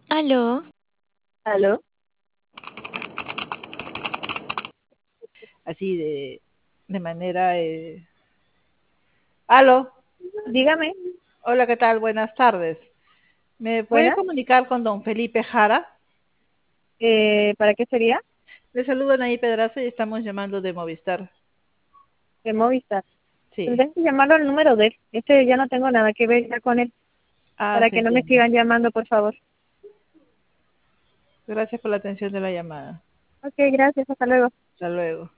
Aló, ¿Aló? Así de manera... Aló, Dígame. hola, ¿qué tal? Buenas tardes. ¿Me puede Buenas. comunicar con don Felipe Jara? ¿Para qué sería? Le saludan ahí Pedraza y estamos llamando de Movistar. De Movistar. Sí. Tendrás que llamarlo al número de él. Este ya no tengo nada que ver ya con él. Ah, Para se que no me entiende. sigan llamando, por favor. Gracias por la atención de la llamada. Ok, gracias. Hasta luego. Hasta luego.